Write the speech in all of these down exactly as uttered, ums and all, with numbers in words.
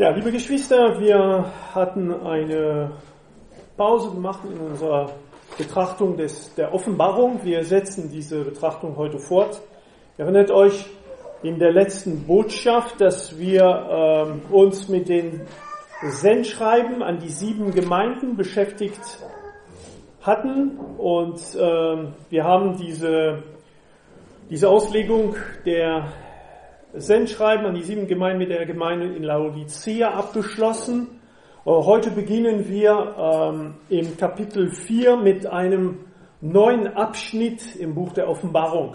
Ja, liebe Geschwister, wir hatten eine Pause gemacht in unserer Betrachtung des, der Offenbarung. Wir setzen diese Betrachtung heute fort. Ihr erinnert euch in der letzten Botschaft, dass wir ähm, uns mit den Sendschreiben an die sieben Gemeinden beschäftigt hatten und ähm, wir haben diese, diese Auslegung der Sendschreiben an die sieben Gemeinden mit der Gemeinde in Laodicea abgeschlossen. Heute beginnen wir ähm, im Kapitel vier mit einem neuen Abschnitt im Buch der Offenbarung.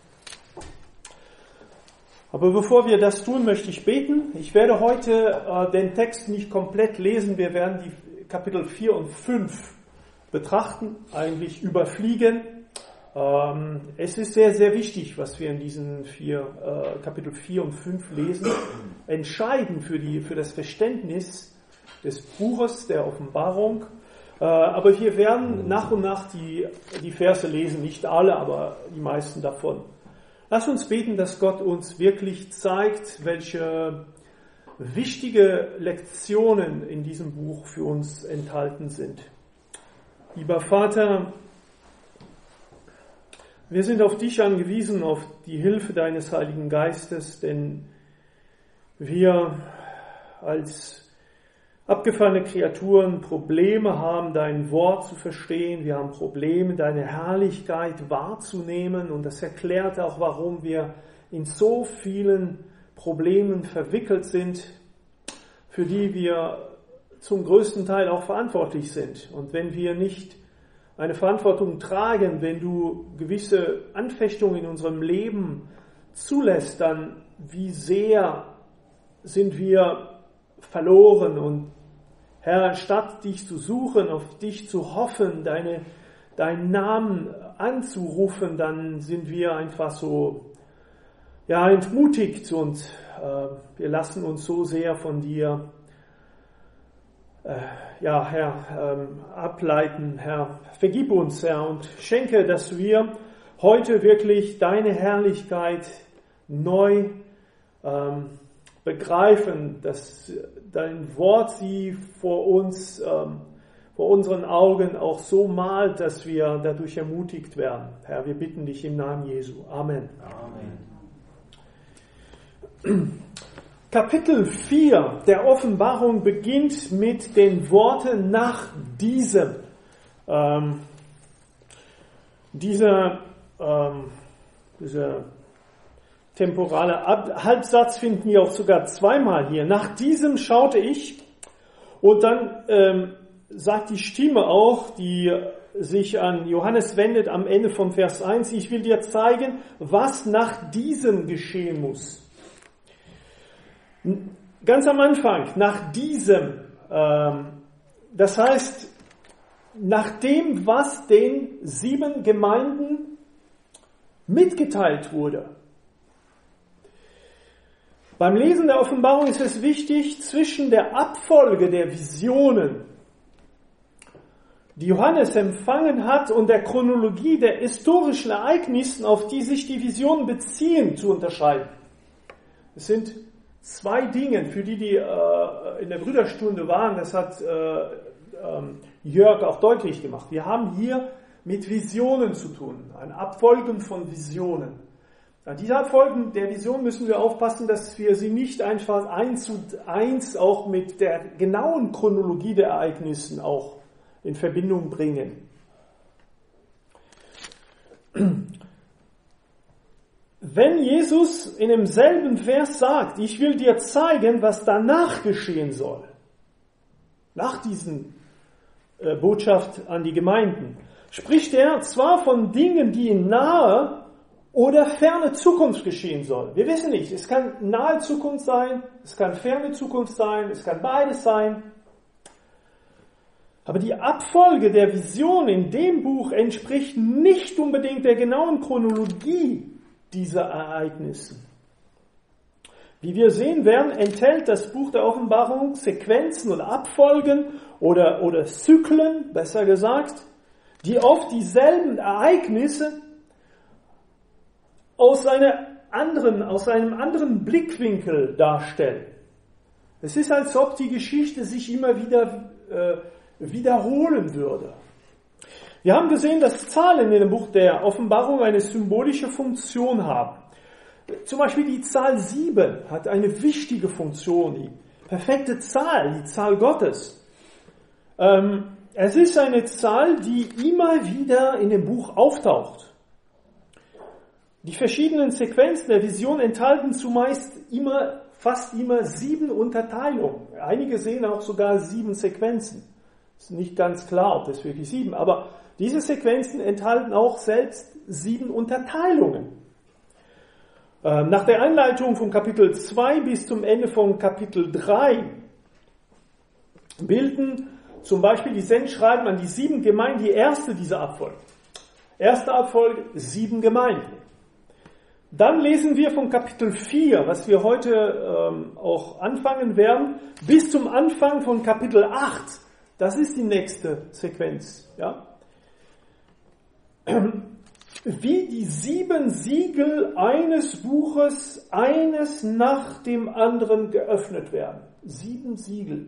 Aber bevor wir das tun, möchte ich beten. Ich werde heute äh, den Text nicht komplett lesen. Wir werden die Kapitel vier und fünf betrachten, eigentlich überfliegen. Ähm, es ist sehr, sehr wichtig, was wir in diesen vier, äh, Kapitel vier und fünf lesen. Entscheidend für die, für das Verständnis des Buches der Offenbarung. Äh, aber wir werden nach und nach die, die Verse lesen, nicht alle, aber die meisten davon. Lass uns beten, dass Gott uns wirklich zeigt, welche wichtige Lektionen in diesem Buch für uns enthalten sind. Lieber Vater, wir sind auf dich angewiesen, auf die Hilfe deines Heiligen Geistes, denn wir als abgefallene Kreaturen Probleme haben, dein Wort zu verstehen. Wir haben Probleme, deine Herrlichkeit wahrzunehmen. Und das erklärt auch, warum wir in so vielen Problemen verwickelt sind, für die wir zum größten Teil auch verantwortlich sind. Und wenn wir nicht eine Verantwortung tragen, wenn du gewisse Anfechtungen in unserem Leben zulässt, dann wie sehr sind wir verloren. Und Herr, statt dich zu suchen, auf dich zu hoffen, deine, deinen Namen anzurufen, dann sind wir einfach so ja, entmutigt und äh, wir lassen uns so sehr von dir äh, ja, Herr, ähm, ableiten. Herr, vergib uns, Herr, und schenke, dass wir heute wirklich deine Herrlichkeit neu ähm, begreifen, dass dein Wort sie vor uns, ähm, vor unseren Augen auch so malt, dass wir dadurch ermutigt werden. Herr, wir bitten dich im Namen Jesu. Amen. Amen. Kapitel vier der Offenbarung beginnt mit den Worten nach diesem. Ähm, dieser, ähm, dieser temporale Halbsatz finden wir auch sogar zweimal hier. Nach diesem schaute ich und dann ähm, sagt die Stimme auch, die sich an Johannes wendet am Ende von Vers eins, ich will dir zeigen, was nach diesem geschehen muss. Ganz am Anfang, nach diesem, ähm, das heißt, nach dem, was den sieben Gemeinden mitgeteilt wurde. Beim Lesen der Offenbarung ist es wichtig, zwischen der Abfolge der Visionen, die Johannes empfangen hat, und der Chronologie der historischen Ereignissen, auf die sich die Visionen beziehen, zu unterscheiden. Es sind zwei Dinge, für die, die äh, in der Brüderstunde waren, das hat äh, ähm, Jörg auch deutlich gemacht. Wir haben hier mit Visionen zu tun, ein Abfolgen von Visionen. An dieser Abfolgen der Vision müssen wir aufpassen, dass wir sie nicht einfach eins zu eins auch mit der genauen Chronologie der Ereignisse auch in Verbindung bringen. Wenn Jesus in demselben Vers sagt, ich will dir zeigen, was danach geschehen soll, nach diesen äh, Botschaft an die Gemeinden, spricht er zwar von Dingen, die in nahe oder ferne Zukunft geschehen soll. Wir wissen nicht, es kann nahe Zukunft sein, es kann ferne Zukunft sein, es kann beides sein. Aber die Abfolge der Vision in dem Buch entspricht nicht unbedingt der genauen Chronologie dieser Ereignisse. Wie wir sehen werden, enthält das Buch der Offenbarung Sequenzen oder Abfolgen oder, oder Zyklen, besser gesagt, die oft dieselben Ereignisse aus einer anderen, aus einem anderen Blickwinkel darstellen. Es ist, als ob die Geschichte sich immer wieder äh, wiederholen würde. Wir haben gesehen, dass Zahlen in dem Buch der Offenbarung eine symbolische Funktion haben. Zum Beispiel die Zahl sieben hat eine wichtige Funktion, die perfekte Zahl, die Zahl Gottes. Ähm, es ist eine Zahl, die immer wieder in dem Buch auftaucht. Die verschiedenen Sequenzen der Vision enthalten zumeist immer, fast immer sieben Unterteilungen. Einige sehen auch sogar sieben Sequenzen. Ist nicht ganz klar, ob das wirklich sieben, aber diese Sequenzen enthalten auch selbst sieben Unterteilungen. Nach der Einleitung von Kapitel zwei bis zum Ende von Kapitel drei bilden zum Beispiel die Sendschreiben an die sieben Gemeinden die erste dieser Abfolge. Erste Abfolge, sieben Gemeinden. Dann lesen wir von Kapitel vier, was wir heute ähm, auch anfangen werden, bis zum Anfang von Kapitel acht. Das ist die nächste Sequenz. Ja? Wie die sieben Siegel eines Buches eines nach dem anderen geöffnet werden. Sieben Siegel.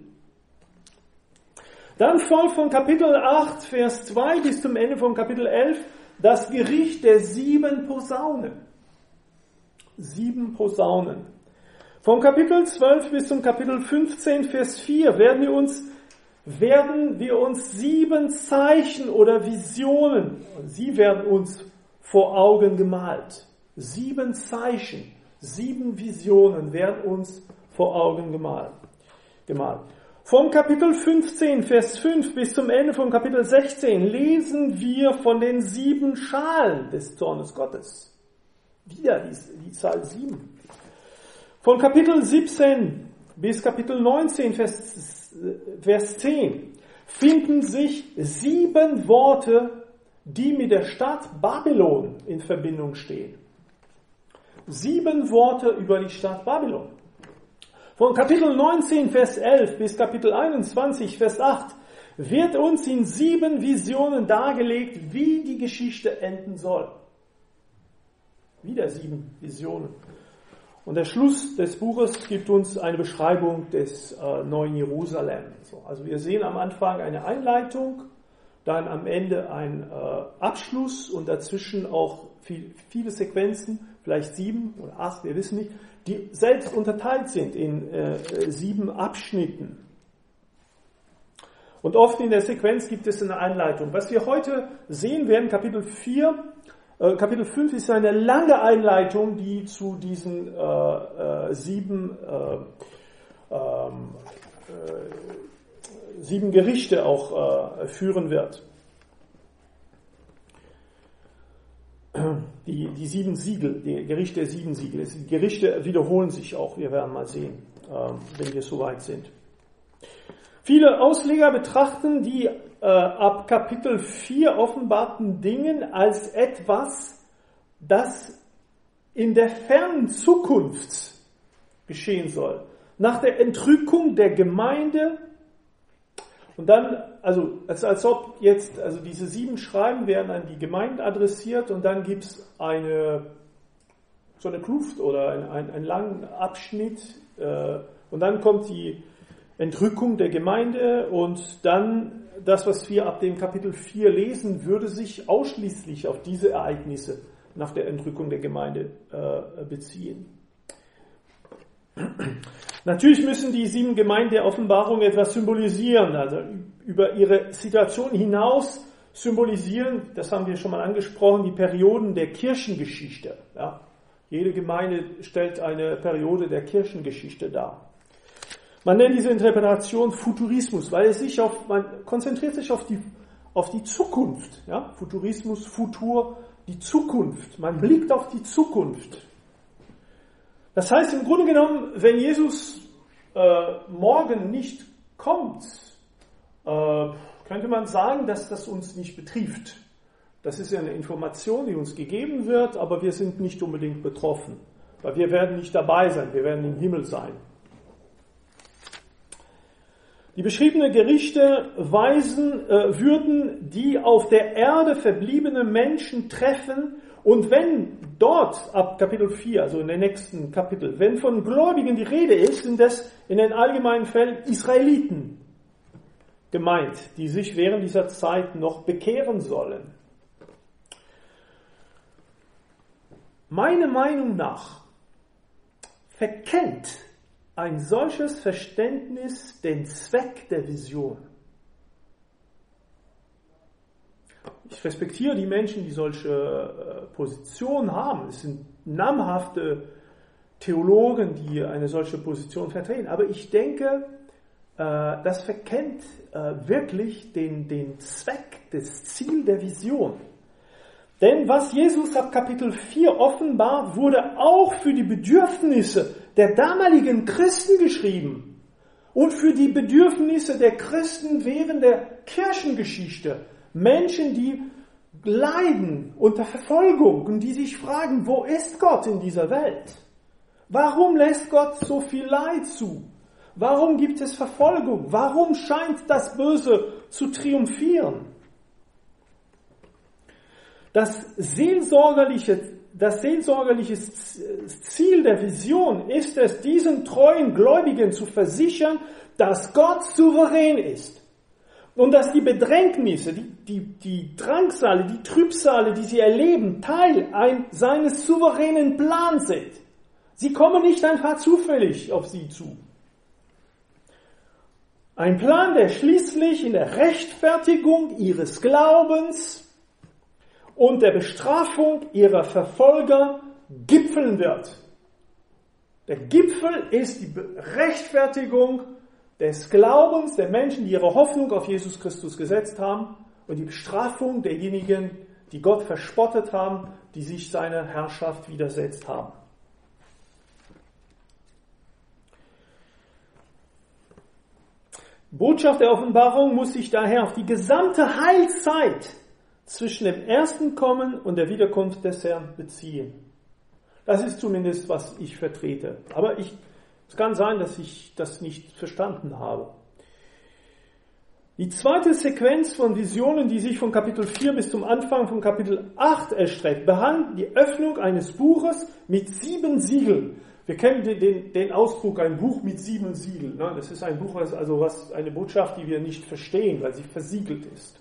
Dann folgt von Kapitel acht, Vers zwei bis zum Ende von Kapitel elf das Gericht der sieben Posaunen. Sieben Posaunen. Von Kapitel zwölf bis zum Kapitel fünfzehn, Vers vier werden wir uns, werden wir uns sieben Zeichen oder Visionen, sie werden uns vor Augen gemalt. Sieben Zeichen, sieben Visionen werden uns vor Augen gemalt. gemalt. Vom Kapitel fünfzehn, Vers fünf bis zum Ende von Kapitel sechzehn lesen wir von den sieben Schalen des Zornes Gottes. Wieder die, die Zahl sieben. Von Kapitel siebzehn bis Kapitel neunzehn, Vers, Vers zehn finden sich sieben Worte, die mit der Stadt Babylon in Verbindung stehen. Sieben Worte über die Stadt Babylon. Von Kapitel neunzehn, Vers elf bis Kapitel einundzwanzig, Vers acht wird uns in sieben Visionen dargelegt, wie die Geschichte enden soll. Wieder sieben Visionen. Und der Schluss des Buches gibt uns eine Beschreibung des äh, neuen Jerusalem. So, also wir sehen am Anfang eine Einleitung, dann am Ende ein äh, Abschluss und dazwischen auch viel, viele Sequenzen, vielleicht sieben oder acht, wir wissen nicht, die selbst unterteilt sind in äh, sieben Abschnitten. Und oft in der Sequenz gibt es eine Einleitung. Was wir heute sehen werden, Kapitel vier, äh, Kapitel fünf ist eine lange Einleitung, die zu diesen äh, äh, sieben, äh, ähm, äh, sieben Gerichte auch äh, führen wird. Die, die sieben Siegel, die Gerichte der sieben Siegel. Die Gerichte wiederholen sich auch, wir werden mal sehen, wenn wir soweit sind. Viele Ausleger betrachten die äh, ab Kapitel vier offenbarten Dingen als etwas, das in der fernen Zukunft geschehen soll. Nach der Entrückung der Gemeinde. Und dann, also als, als ob jetzt, also diese sieben Schreiben werden an die Gemeinde adressiert und dann gibt es eine, so eine Kluft oder ein, ein, einen langen Abschnitt äh, und dann kommt die Entrückung der Gemeinde und dann das, was wir ab dem Kapitel vier lesen, würde sich ausschließlich auf diese Ereignisse nach der Entrückung der Gemeinde äh, beziehen. Natürlich müssen die sieben Gemeinden der Offenbarung etwas symbolisieren, also über ihre Situation hinaus symbolisieren, das haben wir schon mal angesprochen, die Perioden der Kirchengeschichte. Ja. Jede Gemeinde stellt eine Periode der Kirchengeschichte dar. Man nennt diese Interpretation Futurismus, weil es sich auf, man konzentriert sich auf die, auf die Zukunft. Ja. Futurismus, Futur, die Zukunft. Man blickt auf die Zukunft. Das heißt im Grunde genommen, wenn Jesus äh, morgen nicht kommt, äh, könnte man sagen, dass das uns nicht betrifft. Das ist ja eine Information, die uns gegeben wird, aber wir sind nicht unbedingt betroffen, weil wir werden nicht dabei sein, wir werden im Himmel sein. Die beschriebenen Gerichte weisen, äh, würden die auf der Erde verbliebenen Menschen treffen Und wenn dort ab Kapitel vier, also in den nächsten Kapitel, wenn von Gläubigen die Rede ist, sind das in den allgemeinen Fällen Israeliten gemeint, die sich während dieser Zeit noch bekehren sollen. Meiner Meinung nach verkennt ein solches Verständnis den Zweck der Vision. Ich respektiere die Menschen, die solche Positionen haben. Es sind namhafte Theologen, die eine solche Position vertreten. Aber ich denke, das verkennt wirklich den, den Zweck, das Ziel der Vision. Denn was Jesus ab Kapitel vier offenbart, wurde auch für die Bedürfnisse der damaligen Christen geschrieben und für die Bedürfnisse der Christen während der Kirchengeschichte. Menschen, die leiden unter Verfolgung und die sich fragen, wo ist Gott in dieser Welt? Warum lässt Gott so viel Leid zu? Warum gibt es Verfolgung? Warum scheint das Böse zu triumphieren? Das seelsorgerliche, das seelsorgerliche Ziel der Vision ist es, diesen treuen Gläubigen zu versichern, dass Gott souverän ist. Und dass die Bedrängnisse, die, die, die Drangsale, die Trübsale, die sie erleben, Teil ein, seines souveränen Plans sind. Sie kommen nicht einfach zufällig auf sie zu. Ein Plan, der schließlich in der Rechtfertigung ihres Glaubens und der Bestrafung ihrer Verfolger gipfeln wird. Der Gipfel ist die Rechtfertigung des Glaubens der Menschen, die ihre Hoffnung auf Jesus Christus gesetzt haben, und die Bestrafung derjenigen, die Gott verspottet haben, die sich seiner Herrschaft widersetzt haben. Botschaft der Offenbarung muss sich daher auf die gesamte Heilszeit zwischen dem ersten Kommen und der Wiederkunft des Herrn beziehen. Das ist zumindest, was ich vertrete. Aber ich Es kann sein, dass ich das nicht verstanden habe. Die zweite Sequenz von Visionen, die sich von Kapitel vier bis zum Anfang von Kapitel acht erstreckt, behandelt die Öffnung eines Buches mit sieben Siegeln. Wir kennen den, den, den Ausdruck, ein Buch mit sieben Siegeln. Das ist ein Buch, also was, eine Botschaft, die wir nicht verstehen, weil sie versiegelt ist.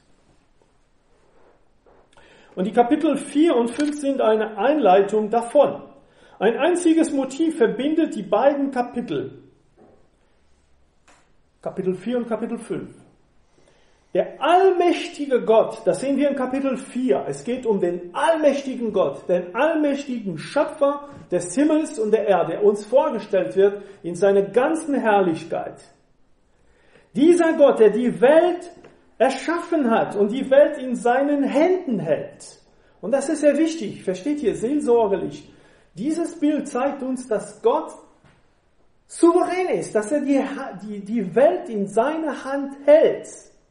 Und die Kapitel vier und fünf sind eine Einleitung davon. Ein einziges Motiv verbindet die beiden Kapitel. Kapitel vier und Kapitel fünf. Der allmächtige Gott, das sehen wir in Kapitel vier. Es geht um den allmächtigen Gott, den allmächtigen Schöpfer des Himmels und der Erde, der uns vorgestellt wird in seiner ganzen Herrlichkeit. Dieser Gott, der die Welt erschaffen hat und die Welt in seinen Händen hält. Und das ist sehr wichtig, versteht ihr, seelsorgerlich. Dieses Bild zeigt uns, dass Gott souverän ist, dass er die, die, die Welt in seiner Hand hält.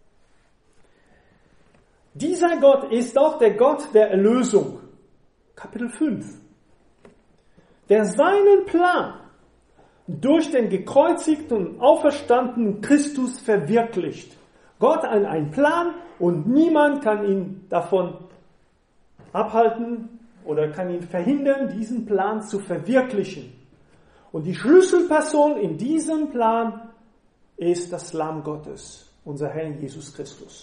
Dieser Gott ist auch der Gott der Erlösung. Kapitel fünf. Der seinen Plan durch den gekreuzigten und auferstandenen Christus verwirklicht. Gott hat einen Plan und niemand kann ihn davon abhalten oder kann ihn verhindern, diesen Plan zu verwirklichen. Und die Schlüsselperson in diesem Plan ist das Lamm Gottes, unser Herr Jesus Christus.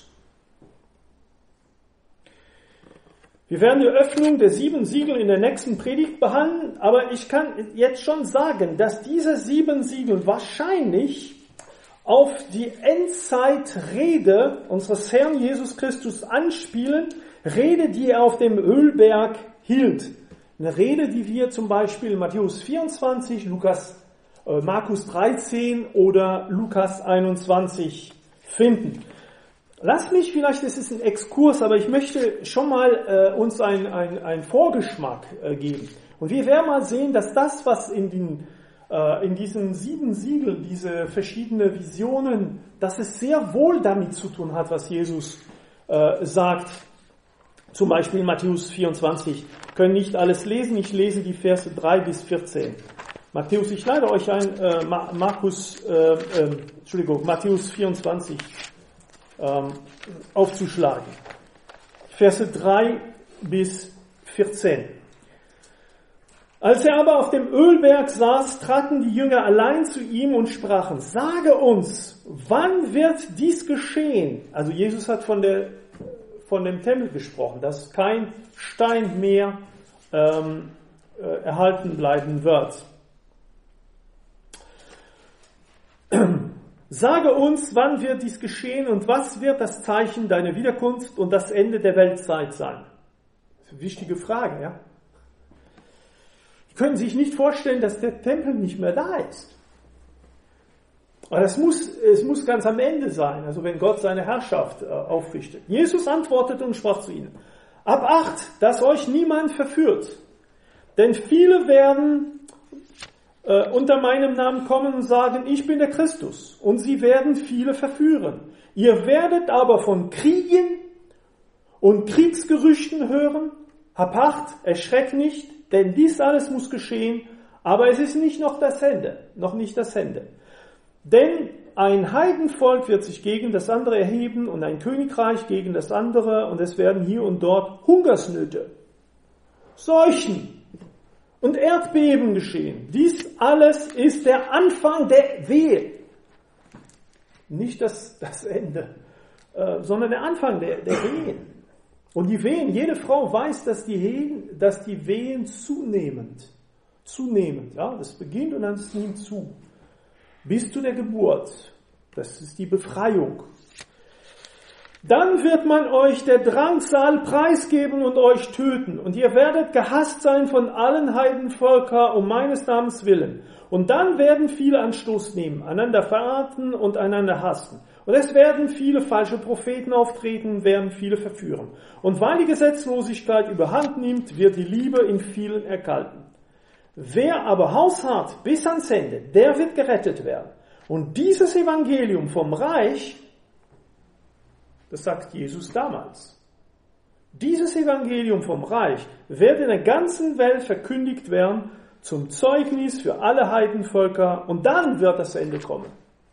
Wir werden die Öffnung der sieben Siegel in der nächsten Predigt behandeln, aber ich kann jetzt schon sagen, dass diese sieben Siegel wahrscheinlich auf die Endzeitrede unseres Herrn Jesus Christus anspielen, Rede, die er auf dem Ölberg hielt. Eine Rede, die wir zum Beispiel in Matthäus vierundzwanzig, Lukas, äh, Markus dreizehn oder Lukas einundzwanzig finden. Lass mich vielleicht, das ist ein Exkurs, aber ich möchte schon mal äh, uns einen ein Vorgeschmack äh, geben. Und wir werden mal sehen, dass das, was in, den, äh, in diesen sieben Siegeln, diese verschiedenen Visionen, dass es sehr wohl damit zu tun hat, was Jesus äh, sagt. Zum Beispiel in Matthäus vierundzwanzig. Wir können nicht alles lesen, ich lese die Verse drei bis vierzehn. Matthäus, ich lade euch ein, äh, Markus, äh, äh, Entschuldigung, Matthäus vierundzwanzig ähm, aufzuschlagen. Verse drei bis vierzehn. Als er aber auf dem Ölberg saß, traten die Jünger allein zu ihm und sprachen, sage uns, wann wird dies geschehen? Also Jesus hat von, der, von dem Tempel gesprochen, dass kein Stein mehr ähm, äh, erhalten bleiben wird. Sage uns, wann wird dies geschehen und was wird das Zeichen deiner Wiederkunft und das Ende der Weltzeit sein? Das ist eine wichtige Frage, ja? Können sich nicht vorstellen, dass der Tempel nicht mehr da ist. Aber das muss, es muss ganz am Ende sein, also wenn Gott seine Herrschaft äh, aufrichtet. Jesus antwortete und sprach zu ihnen, Hab Acht, dass euch niemand verführt, denn viele werden äh, unter meinem Namen kommen und sagen, ich bin der Christus, und sie werden viele verführen. Ihr werdet aber von Kriegen und Kriegsgerüchten hören. Hab Acht, erschreckt nicht, denn dies alles muss geschehen, aber es ist nicht noch das Ende, noch nicht das Ende. Denn ein Heidenvolk wird sich gegen das andere erheben und ein Königreich gegen das andere und es werden hier und dort Hungersnöte, Seuchen und Erdbeben geschehen. Dies alles ist der Anfang der Wehe. Nicht das, das Ende, äh, sondern der Anfang der, der Wehen. Und die Wehen, jede Frau weiß, dass die Wehen, dass die Wehen zunehmend, zunehmend, ja, das beginnt und dann es nimmt zu. Bis zu der Geburt. Das ist die Befreiung. Dann wird man euch der Drangsal preisgeben und euch töten. Und ihr werdet gehasst sein von allen Heidenvölkern um meines Namens willen. Und dann werden viele Anstoß nehmen, einander verachten und einander hassen. Und es werden viele falsche Propheten auftreten, werden viele verführen. Und weil die Gesetzlosigkeit überhand nimmt, wird die Liebe in vielen erkalten. Wer aber hausharrt bis ans Ende, der wird gerettet werden. Und dieses Evangelium vom Reich, das sagt Jesus damals, dieses Evangelium vom Reich wird in der ganzen Welt verkündigt werden zum Zeugnis für alle Heidenvölker und dann wird das Ende kommen.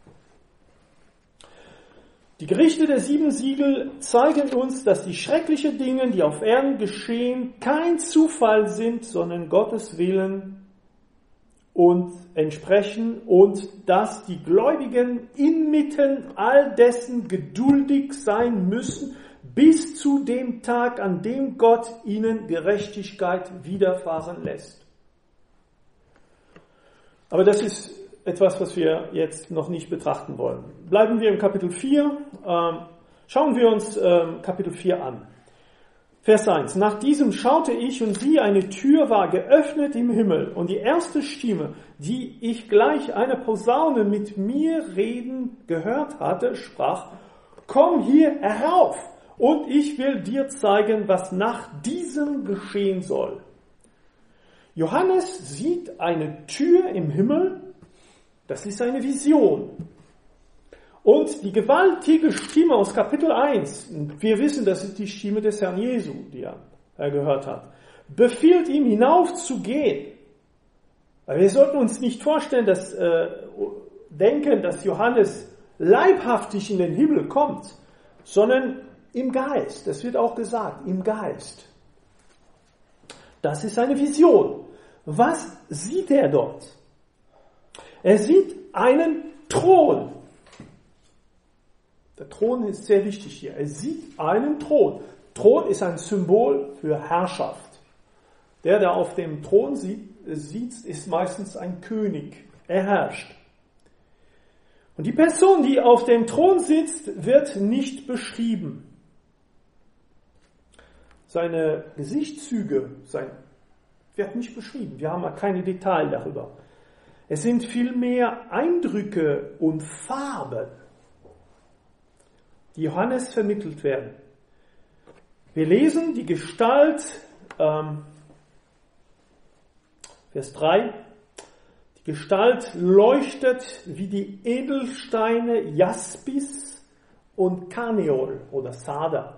Die Gerichte der sieben Siegel zeigen uns, dass die schrecklichen Dinge, die auf Erden geschehen, kein Zufall sind, sondern Gottes Willen und entsprechen und dass die Gläubigen inmitten all dessen geduldig sein müssen, bis zu dem Tag, an dem Gott ihnen Gerechtigkeit widerfahren lässt. Aber das ist etwas, was wir jetzt noch nicht betrachten wollen. Bleiben wir im Kapitel vier. Ähm, schauen wir uns ähm, Kapitel vier an. Vers eins. Nach diesem schaute ich und siehe, eine Tür war geöffnet im Himmel. Und die erste Stimme, die ich gleich eine Posaune mit mir reden gehört hatte, sprach, komm hier herauf und ich will dir zeigen, was nach diesem geschehen soll. Johannes sieht eine Tür im Himmel. Das ist eine Vision. Und die gewaltige Stimme aus Kapitel eins, wir wissen, das ist die Stimme des Herrn Jesu, die er gehört hat, befiehlt ihm hinauf zu gehen. Aber wir sollten uns nicht vorstellen, dass, äh, denken, dass Johannes leibhaftig in den Himmel kommt, sondern im Geist. Das wird auch gesagt, im Geist. Das ist eine Vision. Was sieht er dort? Er sieht einen Thron. Der Thron ist sehr wichtig hier. Er sieht einen Thron. Thron ist ein Symbol für Herrschaft. Der, der auf dem Thron sitzt, ist meistens ein König. Er herrscht. Und die Person, die auf dem Thron sitzt, wird nicht beschrieben. Seine Gesichtszüge sein, wird nicht beschrieben. Wir haben keine Details darüber. Es sind vielmehr Eindrücke und Farben, die Johannes vermittelt werden. Wir lesen die Gestalt, ähm, Vers drei, die Gestalt leuchtet wie die Edelsteine Jaspis und Karneol oder Sarder.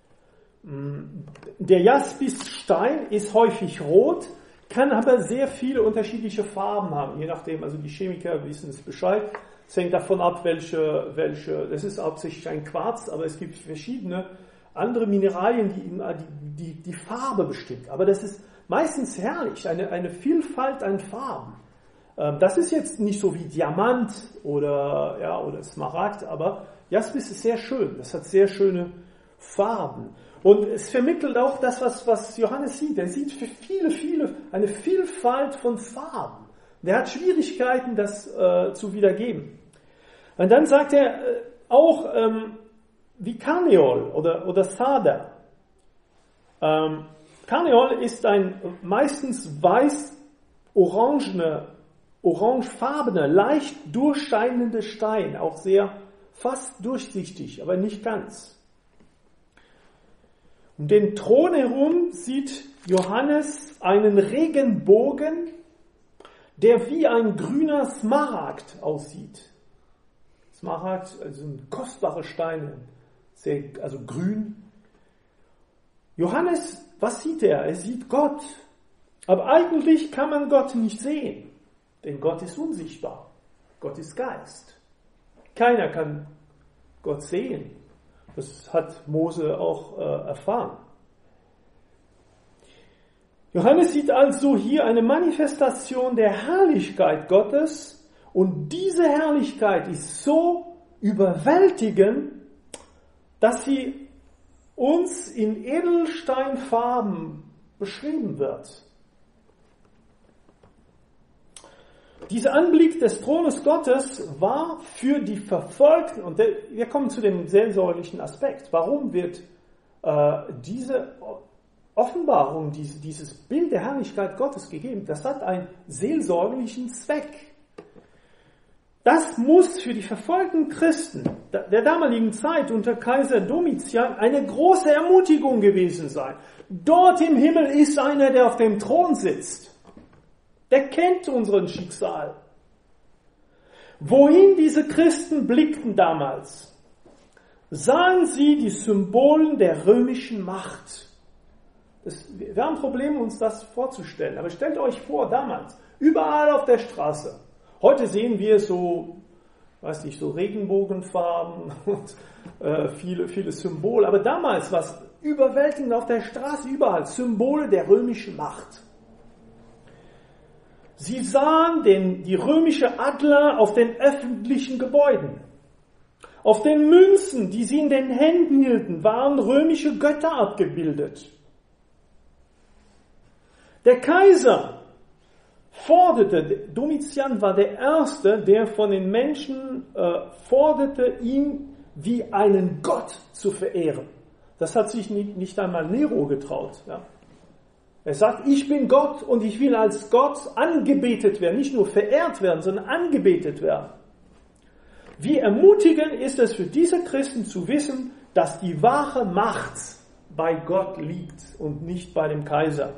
Der Jaspisstein ist häufig rot, kann aber sehr viele unterschiedliche Farben haben, je nachdem, also die Chemiker wissen es Bescheid. Es hängt davon ab, welche, welche, das ist hauptsächlich ein Quarz, aber es gibt verschiedene andere Mineralien, die, die, die Farbe bestimmt. Aber das ist meistens herrlich, eine, eine Vielfalt an Farben. Ähm, das ist jetzt nicht so wie Diamant oder, ja, oder Smaragd, aber Jaspis ist sehr schön. Das hat sehr schöne Farben. Und es vermittelt auch das, was, was Johannes sieht. Er sieht für viele, viele eine Vielfalt von Farben. Der hat Schwierigkeiten, das äh, zu wiedergeben. Und dann sagt er äh, auch ähm, wie Karneol oder, oder Sarder. Ähm, Karneol ist ein meistens weiß-orangene, orangefarbene, leicht durchscheinende Stein, auch sehr fast durchsichtig, aber nicht ganz. Um den Thron herum sieht Johannes einen Regenbogen, der wie ein grüner Smaragd aussieht. Smaragd, also ein kostbarer Stein, sehr, also grün. Johannes, was sieht er? Er sieht Gott. Aber eigentlich kann man Gott nicht sehen, denn Gott ist unsichtbar. Gott ist Geist. Keiner kann Gott sehen. Das hat Mose auch äh, erfahren. Johannes sieht also hier eine Manifestation der Herrlichkeit Gottes und diese Herrlichkeit ist so überwältigend, dass sie uns in Edelsteinfarben beschrieben wird. Dieser Anblick des Thrones Gottes war für die Verfolgten, und wir kommen zu dem seelsorgerlichen Aspekt, warum wird äh, diese Offenbarung, diese, dieses Bild der Herrlichkeit Gottes gegeben? Das hat einen seelsorgerlichen Zweck. Das muss für die verfolgten Christen der damaligen Zeit unter Kaiser Domitian eine große Ermutigung gewesen sein. Dort im Himmel ist einer, der auf dem Thron sitzt. Der kennt unseren Schicksal. Wohin diese Christen blickten damals, sahen sie die Symbolen der römischen Macht. Das, wir haben Probleme, uns das vorzustellen. Aber stellt euch vor, damals, überall auf der Straße. Heute sehen wir so, weiß nicht, so Regenbogenfarben und äh, viele, viele Symbole. Aber damals war es überwältigend auf der Straße, überall Symbole der römischen Macht. Sie sahen den, die römische Adler auf den öffentlichen Gebäuden. Auf den Münzen, die sie in den Händen hielten, waren römische Götter abgebildet. Der Kaiser forderte, Domitian war der Erste, der von den Menschen äh, forderte, ihn wie einen Gott zu verehren. Das hat sich nicht, nicht einmal Nero getraut. Ja. Er sagt, ich bin Gott und ich will als Gott angebetet werden, nicht nur verehrt werden, sondern angebetet werden. Wie ermutigend ist es für diese Christen zu wissen, dass die wahre Macht bei Gott liegt und nicht bei dem Kaiser.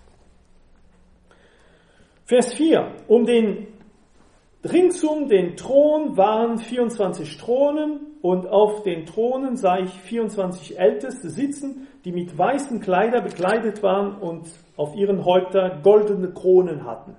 Vers vier. Um den ringsum den Thron waren vierundzwanzig Thronen und auf den Thronen sah ich vierundzwanzig Älteste sitzen, die mit weißen Kleidern bekleidet waren und auf ihren Häuptern goldene Kronen hatten.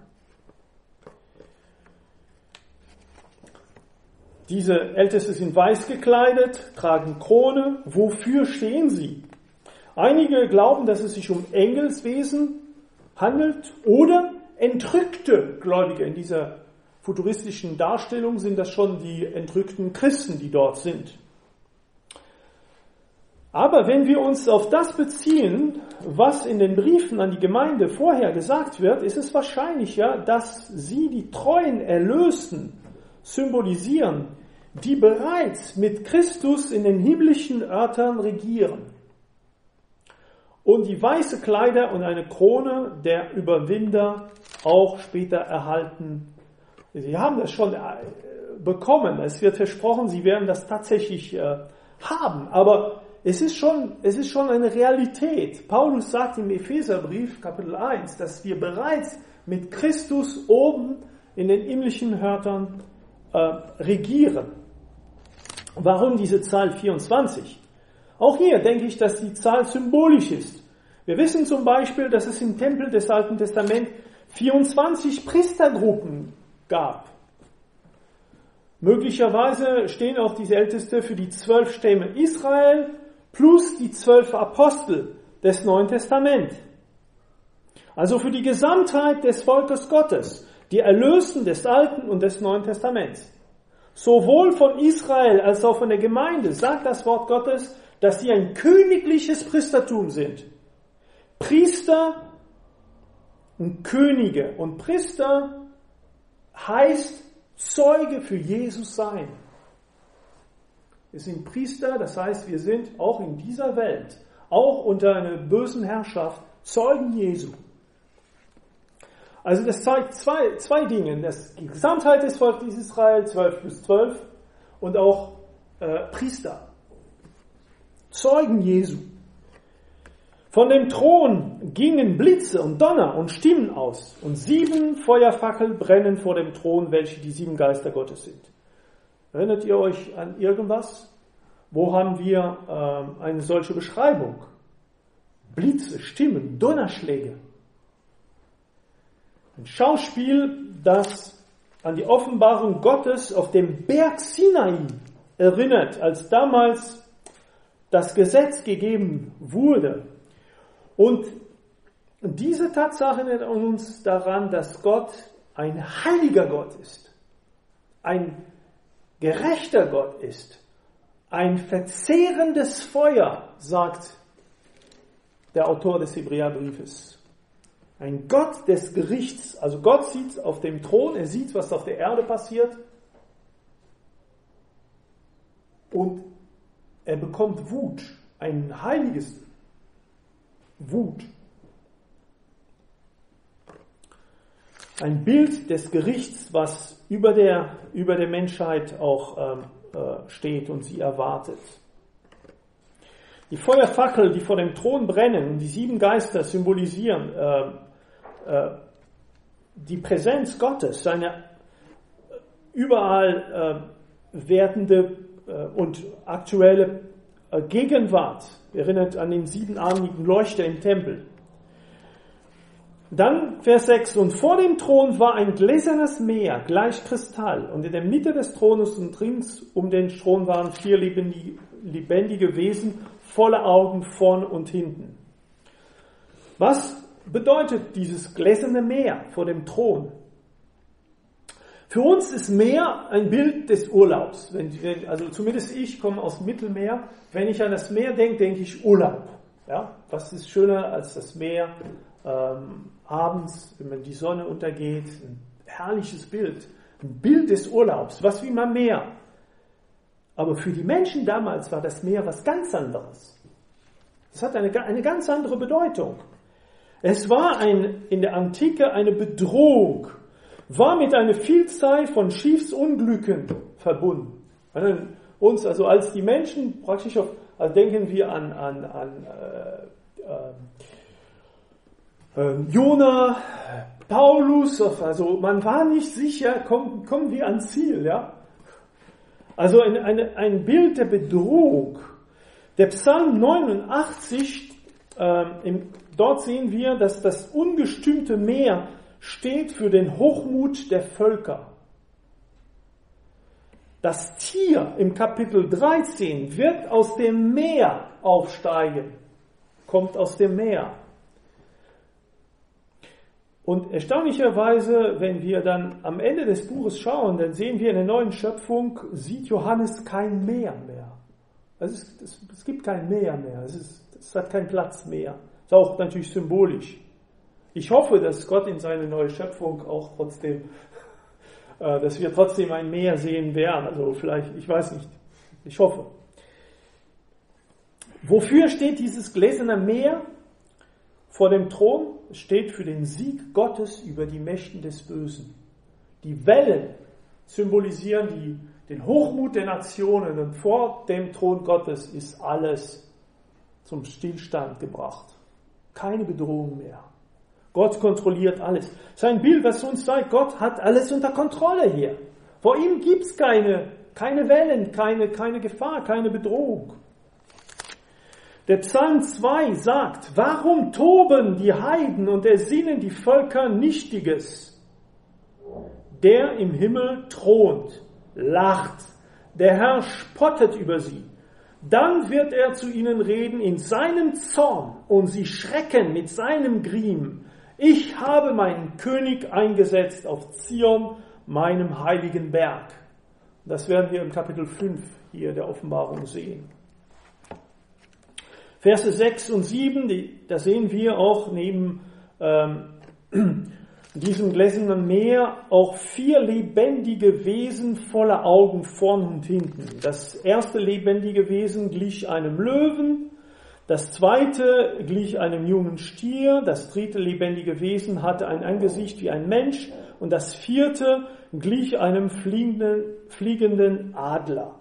Diese Älteste sind weiß gekleidet, tragen Krone. Wofür stehen sie? Einige glauben, dass es sich um Engelswesen handelt oder entrückte Gläubige. In dieser futuristischen Darstellung sind das schon die entrückten Christen, die dort sind. Aber wenn wir uns auf das beziehen, was in den Briefen an die Gemeinde vorher gesagt wird, ist es wahrscheinlicher, dass sie die treuen Erlösten symbolisieren, die bereits mit Christus in den himmlischen Örtern regieren. Und die weiße Kleider und eine Krone der Überwinder auch später erhalten. Sie haben das schon bekommen. Es wird versprochen, sie werden das tatsächlich haben. Aber es ist schon, es ist schon eine Realität. Paulus sagt im Epheserbrief, Kapitel eins, dass wir bereits mit Christus oben in den himmlischen Örtern äh, regieren. Warum diese Zahl vierundzwanzig? Auch hier denke ich, dass die Zahl symbolisch ist. Wir wissen zum Beispiel, dass es im Tempel des Alten Testaments vierundzwanzig Priestergruppen gab. Möglicherweise stehen auch diese Älteste für die zwölf Stämme Israel plus die zwölf Apostel. des Neuen Testaments. Also für die Gesamtheit des Volkes Gottes, die Erlösten des Alten und des Neuen Testaments. Sowohl von Israel als auch von der Gemeinde sagt das Wort Gottes, dass sie ein königliches Priestertum sind. Priester und Könige. Und Priester heißt Zeuge für Jesus sein. Wir sind Priester, das heißt, wir sind auch in dieser Welt, auch unter einer bösen Herrschaft, Zeugen Jesu. Also das zeigt zwei, zwei Dinge, das, die Gesamtheit des Volkes Israel, zwölf plus zwölf, und auch äh, Priester, Zeugen Jesu. Von dem Thron gingen Blitze und Donner und Stimmen aus, und sieben Feuerfackeln brennen vor dem Thron, welche die sieben Geister Gottes sind. Erinnert ihr euch an irgendwas? Wo haben wir ähm, eine solche Beschreibung? Blitze, Stimmen, Donnerschläge. Ein Schauspiel, das an die Offenbarung Gottes auf dem Berg Sinai erinnert, als damals das Gesetz gegeben wurde. Und diese Tatsache erinnert uns daran, dass Gott ein heiliger Gott ist, ein gerechter Gott ist, ein verzehrendes Feuer, sagt der Autor des Hebräerbriefes. Ein Gott des Gerichts, also Gott sieht auf dem Thron, er sieht, was auf der Erde passiert, und er bekommt Wut, ein heiliges Wut. Ein Bild des Gerichts, was über der, über der Menschheit auch ähm, äh, steht und sie erwartet. Die Feuerfackel, die vor dem Thron brennen, und die sieben Geister symbolisieren äh, äh, die Präsenz Gottes, seine überall äh, wertende äh, und aktuelle äh, Gegenwart. Erinnert an den siebenarmigen Leuchter im Tempel. Dann Vers sechs, und vor dem Thron war ein gläsernes Meer, gleich Kristall, und in der Mitte des Thrones und rings um den Thron waren vier lebendige, lebendige Wesen, volle Augen vorn und hinten. Was bedeutet dieses gläserne Meer vor dem Thron? Für uns ist Meer ein Bild des Urlaubs. Wenn, wenn, also zumindest ich komme aus dem Mittelmeer. Wenn ich an das Meer denke, denke ich Urlaub. Ja? Was ist schöner als das Meer ähm, abends, wenn die Sonne untergeht? Ein herrliches Bild. Ein Bild des Urlaubs. Was wie man Meer. Aber für die Menschen damals war das Meer was ganz anderes. Es hat eine, eine ganz andere Bedeutung. Es war ein, in der Antike eine Bedrohung, war mit einer Vielzahl von Schiffsunglücken verbunden. Also uns, also als die Menschen praktisch auf, also denken wir an, an, an äh, äh, Jona, Paulus, also man war nicht sicher, kommen, kommen wir ans Ziel, ja. Also ein, eine, ein Bild der Bedrohung. Der Psalm neunundachtzig, äh, im, dort sehen wir, dass das ungestümte Meer steht für den Hochmut der Völker. Das Tier im Kapitel dreizehn wird aus dem Meer aufsteigen, kommt aus dem Meer. Und erstaunlicherweise, wenn wir dann am Ende des Buches schauen, dann sehen wir in der neuen Schöpfung, sieht Johannes kein Meer mehr. Also es, es, es gibt kein Meer mehr, es, ist, es hat keinen Platz mehr. Das ist auch natürlich symbolisch. Ich hoffe, dass Gott in seine neue Schöpfung auch trotzdem, äh, dass wir trotzdem ein Meer sehen werden. Also vielleicht, ich weiß nicht, ich hoffe. Wofür steht dieses gläserne Meer vor dem Thron? Es steht für den Sieg Gottes über die Mächte des Bösen. Die Wellen symbolisieren die, den Hochmut der Nationen, und vor dem Thron Gottes ist alles zum Stillstand gebracht. Keine Bedrohung mehr. Gott kontrolliert alles. Das ist ein Bild, was uns zeigt, Gott hat alles unter Kontrolle hier. Vor ihm gibt es keine, keine Wellen, keine, keine Gefahr, keine Bedrohung. Der Psalm zwei sagt, warum toben die Heiden und ersinnen die Völker Nichtiges? Der im Himmel thront, lacht, der Herr spottet über sie. Dann wird er zu ihnen reden in seinem Zorn und sie schrecken mit seinem Griem. Ich habe meinen König eingesetzt auf Zion, meinem heiligen Berg. Das werden wir im Kapitel fünf hier der Offenbarung sehen. Verse sechs und sieben, die, da sehen wir auch neben ähm, diesem gläsernen Meer auch vier lebendige Wesen voller Augen vorn und hinten. Das erste lebendige Wesen glich einem Löwen, das zweite glich einem jungen Stier, das dritte lebendige Wesen hatte ein Angesicht wie ein Mensch und das vierte glich einem fliegenden, fliegenden Adler.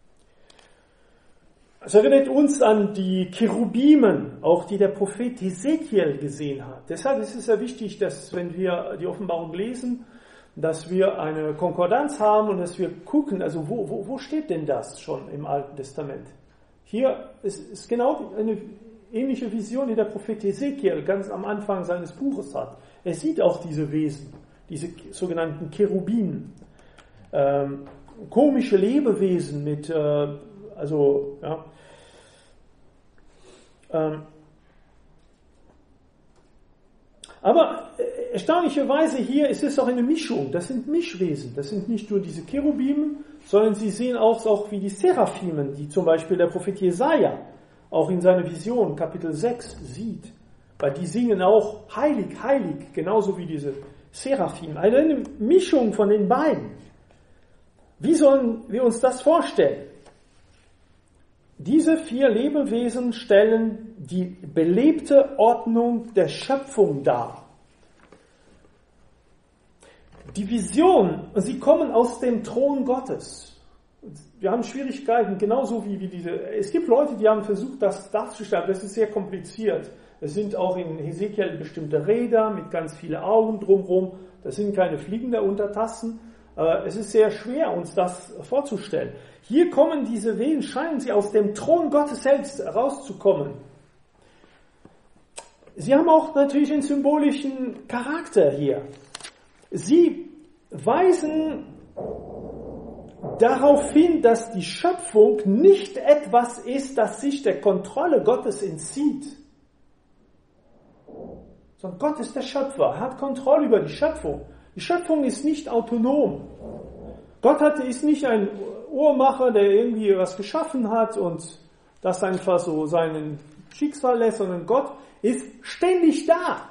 Es erinnert uns an die Cherubimen, auch die der Prophet Hesekiel gesehen hat. Deshalb ist es sehr wichtig, dass wenn wir die Offenbarung lesen, dass wir eine Konkordanz haben und dass wir gucken, also wo, wo, wo steht denn das schon im Alten Testament? Hier ist, ist genau eine ähnliche Vision, die der Prophet Hesekiel ganz am Anfang seines Buches hat. Er sieht auch diese Wesen, diese sogenannten Cherubinen, ähm, komische Lebewesen mit äh, Also, ja. Ähm. Aber äh, erstaunlicherweise hier ist es auch eine Mischung. Das sind Mischwesen. Das sind nicht nur diese Cherubimen, sondern sie sehen auch, auch wie die Seraphimen, die zum Beispiel der Prophet Jesaja auch in seiner Vision, Kapitel sechs, sieht. Weil die singen auch heilig, heilig, genauso wie diese Seraphim. Eine Mischung von den beiden. Wie sollen wir uns das vorstellen? Diese vier Lebewesen stellen die belebte Ordnung der Schöpfung dar. Die Vision, sie kommen aus dem Thron Gottes. Wir haben Schwierigkeiten, genauso wie, wie diese, es gibt Leute, die haben versucht, das darzustellen, das ist sehr kompliziert. Es sind auch in Hesekiel bestimmte Räder mit ganz vielen Augen drumherum, das sind keine fliegenden Untertassen. Es ist sehr schwer, uns das vorzustellen. Hier kommen diese Wesen, scheinen sie aus dem Thron Gottes selbst rauszukommen. Sie haben auch natürlich einen symbolischen Charakter hier. Sie weisen darauf hin, dass die Schöpfung nicht etwas ist, das sich der Kontrolle Gottes entzieht. Sondern Gott ist der Schöpfer, er hat Kontrolle über die Schöpfung. Die Schöpfung ist nicht autonom. Gott hat, ist nicht ein Uhrmacher, der irgendwie was geschaffen hat und das einfach so seinen Schicksal lässt, sondern Gott ist ständig da.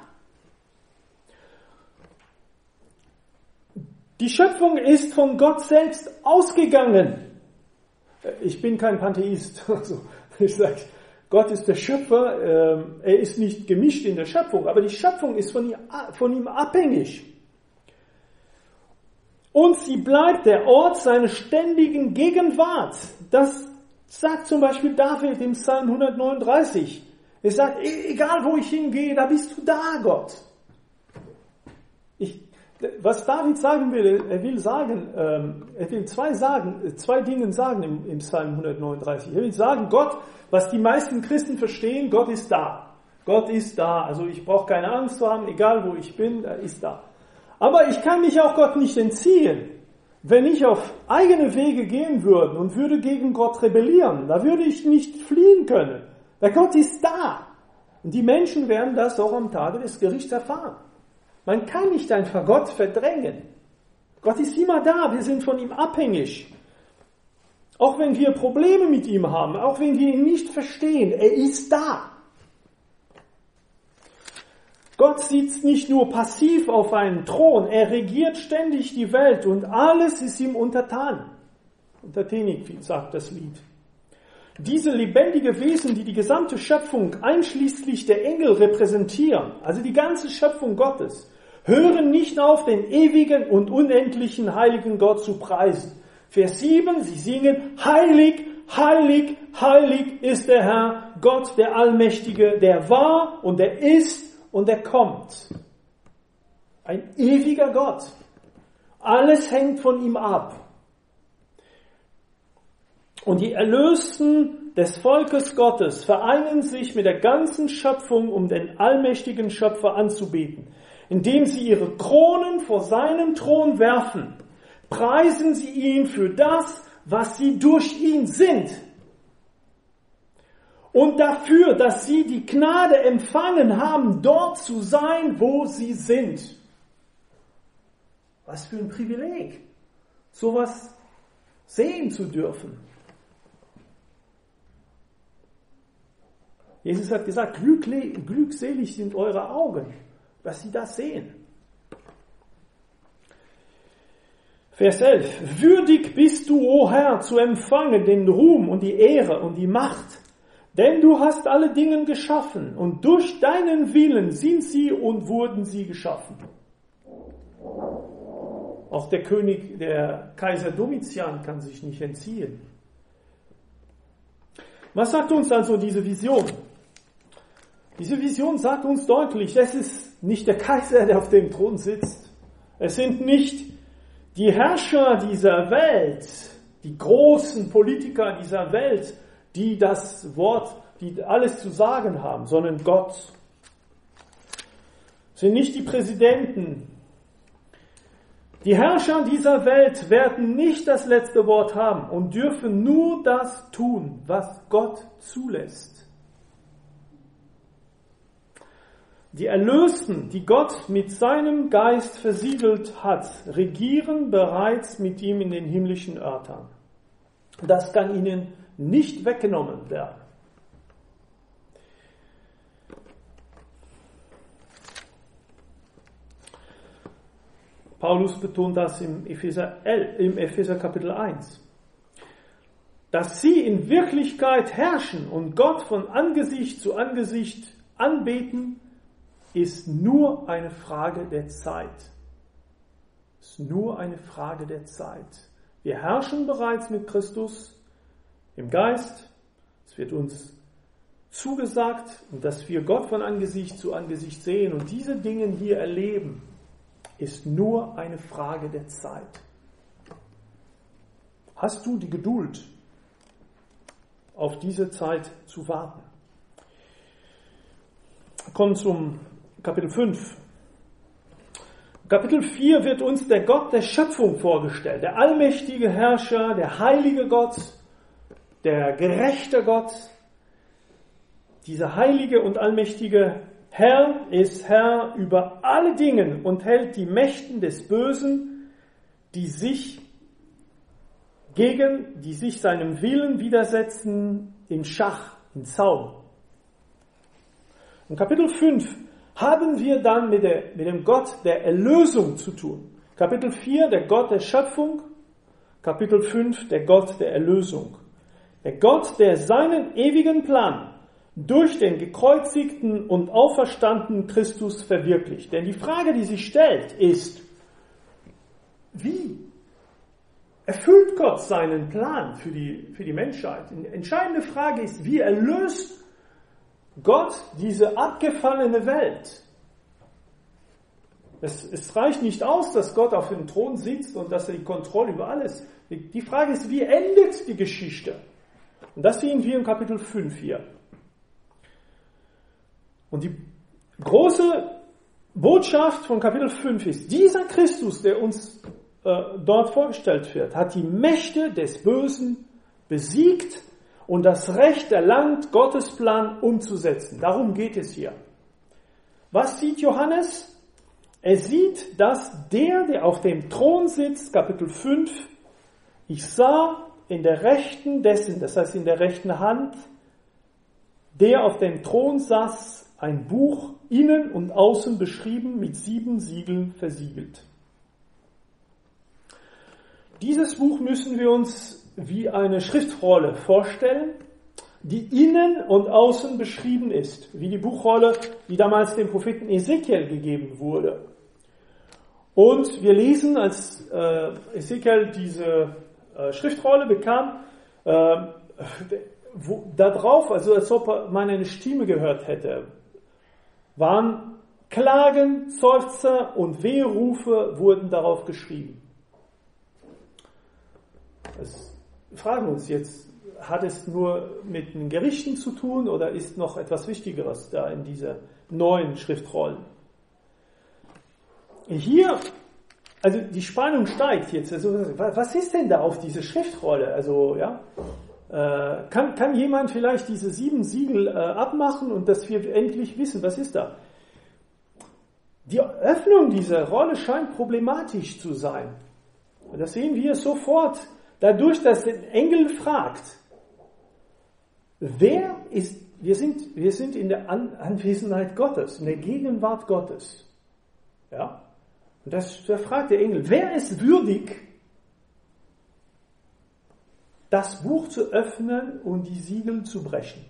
Die Schöpfung ist von Gott selbst ausgegangen. Ich bin kein Pantheist. Also ich sage, Gott ist der Schöpfer, er ist nicht gemischt in der Schöpfung, aber die Schöpfung ist von ihm, von ihm abhängig. Und sie bleibt der Ort seiner ständigen Gegenwart. Das sagt zum Beispiel David im Psalm hundertneununddreißig. Er sagt, egal wo ich hingehe, da bist du da, Gott. Ich, was David sagen will, er will sagen, ähm, er will zwei sagen, zwei Dinge sagen im, im Psalm hundertneununddreißig. Er will sagen, Gott, was die meisten Christen verstehen, Gott ist da. Gott ist da. Also ich brauche keine Angst zu haben, egal wo ich bin, er ist da. Aber ich kann mich auch Gott nicht entziehen. Wenn ich auf eigene Wege gehen würde und würde gegen Gott rebellieren, da würde ich nicht fliehen können. Weil Gott ist da. Und die Menschen werden das auch am Tage des Gerichts erfahren. Man kann nicht einfach Gott verdrängen. Gott ist immer da, wir sind von ihm abhängig. Auch wenn wir Probleme mit ihm haben, auch wenn wir ihn nicht verstehen, er ist da. Gott sitzt nicht nur passiv auf einem Thron, er regiert ständig die Welt und alles ist ihm untertan. Untertänig, wie sagt das Lied. Diese lebendige Wesen, die die gesamte Schöpfung einschließlich der Engel repräsentieren, also die ganze Schöpfung Gottes, hören nicht auf, den ewigen und unendlichen heiligen Gott zu preisen. Vers sieben, sie singen, heilig, heilig, heilig ist der Herr, Gott der Allmächtige, der war und der ist und er kommt. Ein ewiger Gott. Alles hängt von ihm ab. Und die Erlösten des Volkes Gottes vereinen sich mit der ganzen Schöpfung, um den allmächtigen Schöpfer anzubeten. Indem sie ihre Kronen vor seinem Thron werfen, preisen sie ihn für das, was sie durch ihn sind. und dafür, dass sie die Gnade empfangen haben, dort zu sein, wo sie sind. Was für ein Privileg, sowas sehen zu dürfen. Jesus hat gesagt, glückselig sind eure Augen, dass sie das sehen. Vers elf. Würdig bist du, o Herr, zu empfangen den Ruhm und die Ehre und die Macht, denn du hast alle Dinge geschaffen und durch deinen Willen sind sie und wurden sie geschaffen. Auch der König, der Kaiser Domitian kann sich nicht entziehen. Was sagt uns also diese Vision? Diese Vision sagt uns deutlich, es ist nicht der Kaiser, der auf dem Thron sitzt. Es sind nicht die Herrscher dieser Welt, die großen Politiker dieser Welt, die das Wort, die alles zu sagen haben, sondern Gott. Es sind nicht die Präsidenten. Die Herrscher dieser Welt werden nicht das letzte Wort haben und dürfen nur das tun, was Gott zulässt. Die Erlösten, die Gott mit seinem Geist versiegelt hat, regieren bereits mit ihm in den himmlischen Örtern. Das kann ihnen nicht weggenommen werden. Paulus betont das im Epheser, im Epheser Kapitel eins. Dass sie in Wirklichkeit herrschen und Gott von Angesicht zu Angesicht anbeten, ist nur eine Frage der Zeit. Ist nur eine Frage der Zeit. Wir herrschen bereits mit Christus im Geist. Es wird uns zugesagt, dass wir Gott von Angesicht zu Angesicht sehen und diese Dinge hier erleben, ist nur eine Frage der Zeit. Hast du die Geduld, auf diese Zeit zu warten? Kommen zum Kapitel fünf. Kapitel vier wird uns der Gott der Schöpfung vorgestellt, der allmächtige Herrscher, der heilige Gott, der gerechte Gott. Dieser heilige und allmächtige Herr ist Herr über alle Dinge und hält die Mächten des Bösen, die sich gegen, die sich seinem Willen widersetzen, in Schach, in Zaum. In Kapitel fünf haben wir dann mit, der, mit dem Gott der Erlösung zu tun. Kapitel vier, der Gott der Schöpfung. Kapitel fünf, der Gott der Erlösung. Der Gott, der seinen ewigen Plan durch den gekreuzigten und auferstandenen Christus verwirklicht. Denn die Frage, die sich stellt, ist, wie erfüllt Gott seinen Plan für die, für die Menschheit? Die entscheidende Frage ist, wie erlöst Gott diese abgefallene Welt? Es, es reicht nicht aus, dass Gott auf dem Thron sitzt und dass er die Kontrolle über alles. Die, die Frage ist, wie endet die Geschichte? Und das sehen wir im Kapitel fünf hier. Und die große Botschaft von Kapitel fünf ist, dieser Christus, der uns äh, dort vorgestellt wird, hat die Mächte des Bösen besiegt und das Recht erlangt, Gottes Plan umzusetzen. Darum geht es hier. Was sieht Johannes? Er sieht, dass der, der auf dem Thron sitzt, Kapitel fünf, ich sah in der rechten dessen, das heißt in der rechten Hand, der auf dem Thron saß, ein Buch innen und außen beschrieben, mit sieben Siegeln versiegelt. Dieses Buch müssen wir uns wie eine Schriftrolle vorstellen, die innen und außen beschrieben ist, wie die Buchrolle, die damals dem Propheten Ezekiel gegeben wurde. Und wir lesen, als äh, Ezekiel diese äh, Schriftrolle bekam, äh, wo, da drauf, also als ob man eine Stimme gehört hätte, waren Klagen, Seufzer und Weherufe wurden darauf geschrieben. Das fragen wir uns jetzt, hat es nur mit den Gerichten zu tun oder ist noch etwas Wichtigeres da in dieser neuen Schriftrollen? Hier, also die Spannung steigt jetzt. Also was ist denn da auf diese Schriftrolle? Also ja, Äh, kann, kann jemand vielleicht diese sieben Siegel äh, abmachen und dass wir endlich wissen, was ist da? Die Öffnung dieser Rolle scheint problematisch zu sein. Und das sehen wir sofort dadurch, dass der Engel fragt, wer ist, wir sind, wir sind in der An- Anwesenheit Gottes, in der Gegenwart Gottes. Ja? Und das, da fragt der Engel, wer ist würdig, das Buch zu öffnen und die Siegel zu brechen?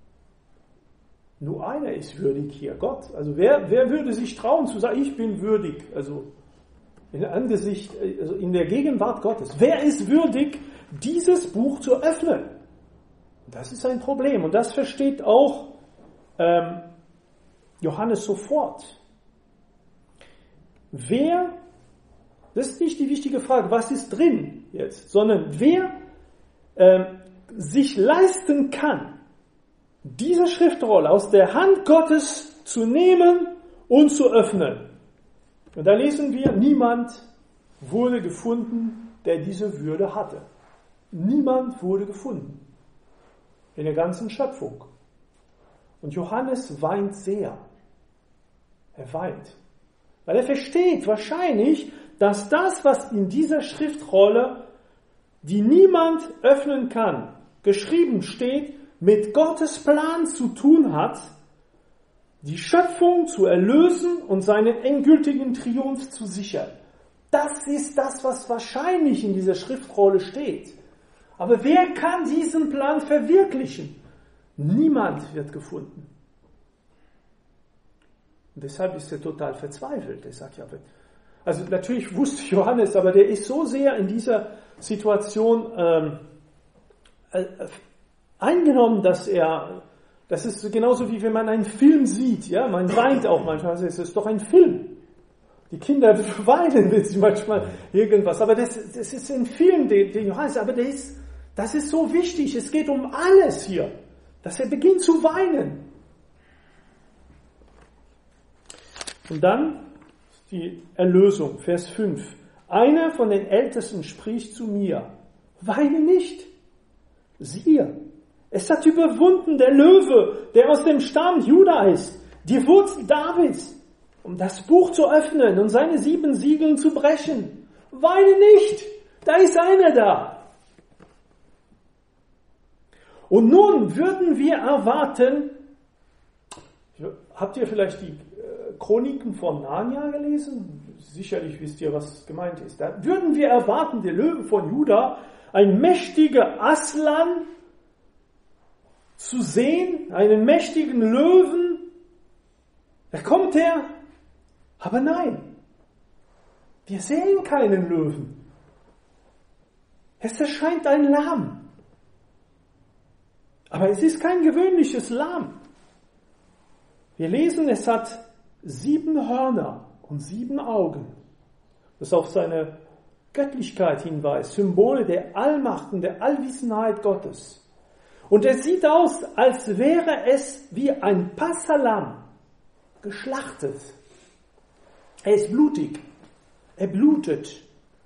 Nur einer ist würdig hier, Gott. Also wer, wer würde sich trauen zu sagen, ich bin würdig, also in Angesicht, also in der Gegenwart Gottes. Wer ist würdig, dieses Buch zu öffnen? Das ist ein Problem und das versteht auch ähm, Johannes sofort. Wer, das ist nicht die wichtige Frage, was ist drin jetzt, sondern wer ähm, sich leisten kann, diese Schriftrolle aus der Hand Gottes zu nehmen und zu öffnen. Und da lesen wir, niemand wurde gefunden, der diese Würde hatte. Niemand wurde gefunden in der ganzen Schöpfung. Und Johannes weint sehr. Er weint. Weil er versteht wahrscheinlich, dass das, was in dieser Schriftrolle, die niemand öffnen kann, geschrieben steht, mit Gottes Plan zu tun hat, die Schöpfung zu erlösen und seinen endgültigen Triumph zu sichern. Das ist das, was wahrscheinlich in dieser Schriftrolle steht. Aber wer kann diesen Plan verwirklichen? Niemand wird gefunden. Und deshalb ist er total verzweifelt. Er sagt, ja, also natürlich wusste Johannes, aber der ist so sehr in dieser Situation ähm, äh, eingenommen, dass er, das ist genauso wie wenn man einen Film sieht, ja, man weint auch manchmal, also es ist doch ein Film. Die Kinder weinen, wenn sie manchmal irgendwas, aber das, das ist ein Film, den, den Johannes, aber der ist, das ist so wichtig, es geht um alles hier, dass er beginnt zu weinen. Und dann die Erlösung, Vers fünf. Einer von den Ältesten spricht zu mir, weine nicht, siehe, es hat überwunden der Löwe, der aus dem Stamm Juda ist, die Wurzel Davids, um das Buch zu öffnen und seine sieben Siegel zu brechen. Weine nicht, da ist einer da. Und nun würden wir erwarten, habt ihr vielleicht die Chroniken von Narnia gelesen? Sicherlich wisst ihr, was gemeint ist. Da würden wir erwarten, der Löwe von Juda, ein mächtiger Aslan zu sehen, einen mächtigen Löwen. Da kommt er, aber nein, wir sehen keinen Löwen. Es erscheint ein Lamm. Aber es ist kein gewöhnliches Lamm. Wir lesen, es hat sieben Hörner und sieben Augen, das auf seine Göttlichkeit hinweist, Symbole der Allmacht und der Allwissenheit Gottes. Und es sieht aus, als wäre es wie ein Passahlamm, geschlachtet. Er ist blutig, er blutet.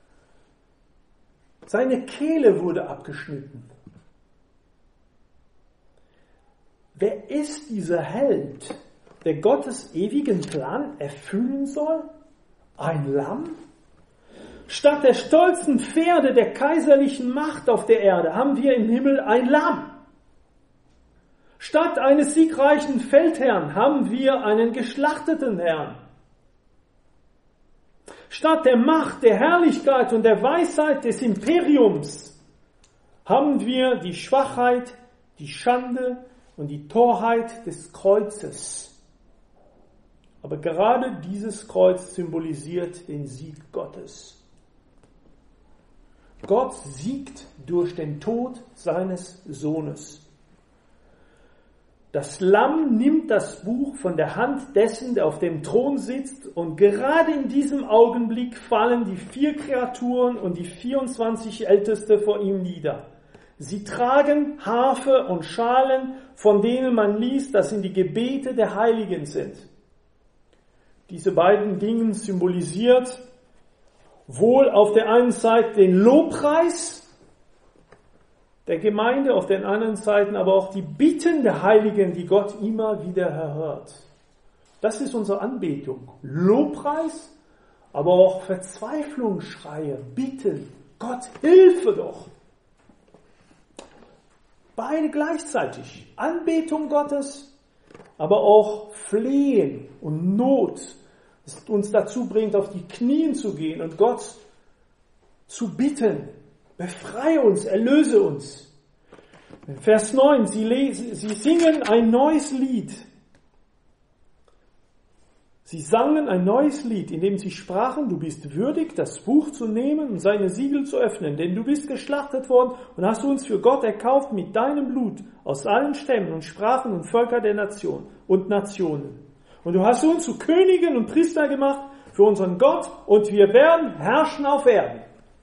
Seine Kehle wurde abgeschnitten. Wer ist dieser Held, der Gottes ewigen Plan erfüllen soll? Ein Lamm? Statt der stolzen Pferde der kaiserlichen Macht auf der Erde haben wir im Himmel ein Lamm. Statt eines siegreichen Feldherrn haben wir einen geschlachteten Herrn. Statt der Macht, der Herrlichkeit und der Weisheit des Imperiums haben wir die Schwachheit, die Schande und die Torheit des Kreuzes. Aber gerade dieses Kreuz symbolisiert den Sieg Gottes. Gott siegt durch den Tod seines Sohnes. Das Lamm nimmt das Buch von der Hand dessen, der auf dem Thron sitzt, und gerade in diesem Augenblick fallen die vier Kreaturen und die vierundzwanzig Älteste vor ihm nieder. Sie tragen Harfe und Schalen, von denen man liest, dass sie die Gebete der Heiligen sind. Diese beiden Dinge symbolisiert wohl auf der einen Seite den Lobpreis, der Gemeinde, auf den anderen Seiten aber auch die Bitten der Heiligen, die Gott immer wieder erhört. Das ist unsere Anbetung. Lobpreis, aber auch Verzweiflungsschreie, Bitten. Gott, hilfe doch! Beide gleichzeitig. Anbetung Gottes, aber auch Flehen und Not, das uns dazu bringt, auf die Knien zu gehen und Gott zu bitten. Befreie uns, erlöse uns. Vers neun, sie, lesen, sie singen ein neues Lied. Sie sangen ein neues Lied, in dem sie sprachen, du bist würdig, das Buch zu nehmen und seine Siegel zu öffnen, denn du bist geschlachtet worden und hast uns für Gott erkauft mit deinem Blut aus allen Stämmen und Sprachen und Völkern der Nation und Nationen. Und du hast uns zu Königen und Priester gemacht für unseren Gott und wir werden herrschen auf Erden.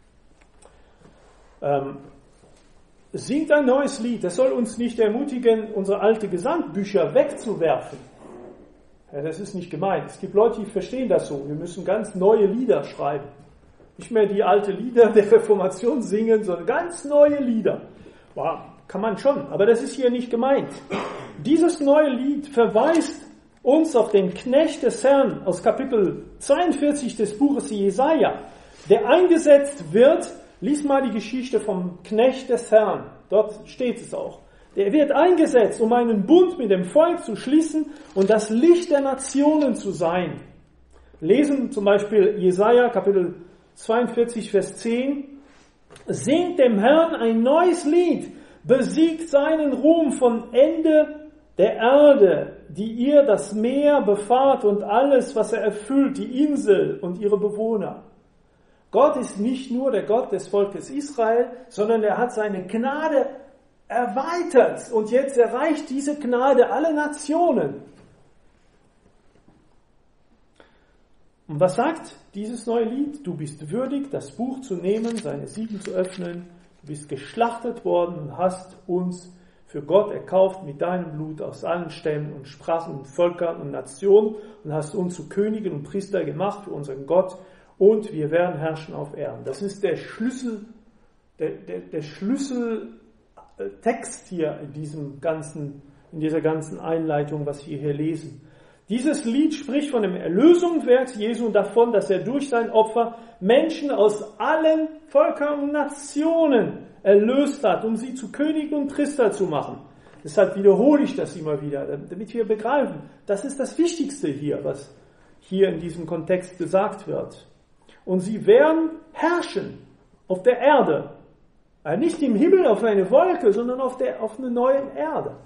Ähm, singt ein neues Lied, das soll uns nicht ermutigen, unsere alte Gesangbücher wegzuwerfen. Ja, das ist nicht gemeint. Es gibt Leute, die verstehen das so. Wir müssen ganz neue Lieder schreiben. Nicht mehr die alten Lieder der Reformation singen, sondern ganz neue Lieder. Wow, kann man schon, aber das ist hier nicht gemeint. Dieses neue Lied verweist uns auf den Knecht des Herrn aus Kapitel zweiundvierzig des Buches Jesaja, der eingesetzt wird. Lies mal die Geschichte vom Knecht des Herrn. Dort steht es auch. Der wird eingesetzt, um einen Bund mit dem Volk zu schließen und das Licht der Nationen zu sein. Lesen zum Beispiel Jesaja Kapitel zweiundvierzig, Vers zehn. Singt dem Herrn ein neues Lied, besiegt seinen Ruhm von Ende der Erde, die ihr das Meer befahrt und alles, was er erfüllt, die Insel und ihre Bewohner. Gott ist nicht nur der Gott des Volkes Israel, sondern er hat seine Gnade erweitert und jetzt erreicht diese Gnade alle Nationen. Und was sagt dieses neue Lied? Du bist würdig, das Buch zu nehmen, seine Siegel zu öffnen. Du bist geschlachtet worden und hast uns für Gott erkauft mit deinem Blut aus allen Stämmen und Sprachen und Völkern und Nationen und hast uns zu Königen und Priester gemacht für unseren Gott und wir werden herrschen auf Erden. Das ist der Schlüssel, der, der, der Schlüssel Text hier in diesem ganzen, in dieser ganzen Einleitung, was wir hier lesen. Dieses Lied spricht von dem Erlösungswerk Jesu und davon, dass er durch sein Opfer Menschen aus allen Völkern und Nationen erlöst hat, um sie zu Königen und Priester zu machen. Deshalb wiederhole ich das immer wieder, damit wir begreifen, das ist das Wichtigste hier, was hier in diesem Kontext gesagt wird. Und sie werden herrschen auf der Erde. Nicht im Himmel auf eine Wolke, sondern auf, der, auf eine neue Erde.